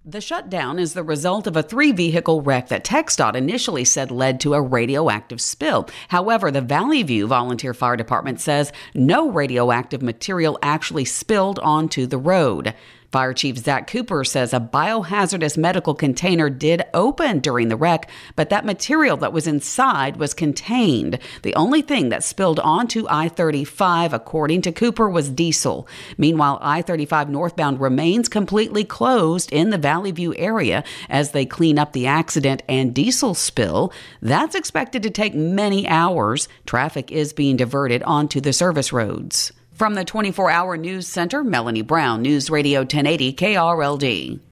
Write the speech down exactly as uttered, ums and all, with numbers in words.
The shutdown is the result of a three-vehicle wreck that TxDOT initially said led to a radioactive spill. However, the Valley View Volunteer Fire Department says no radioactive material actually spilled onto the road. Fire Chief Zach Cooper says a biohazardous medical container did open during the wreck, but that material that was inside was contained. The only thing that spilled onto I thirty-five, according to Cooper, was diesel. Meanwhile, I thirty-five northbound remains completely closed in the Valley View area as they clean up the accident and diesel spill. That's expected to take many hours. Traffic is being diverted onto the service roads. From the twenty-four hour News Center, Melanie Brown, News Radio ten eighty K R L D.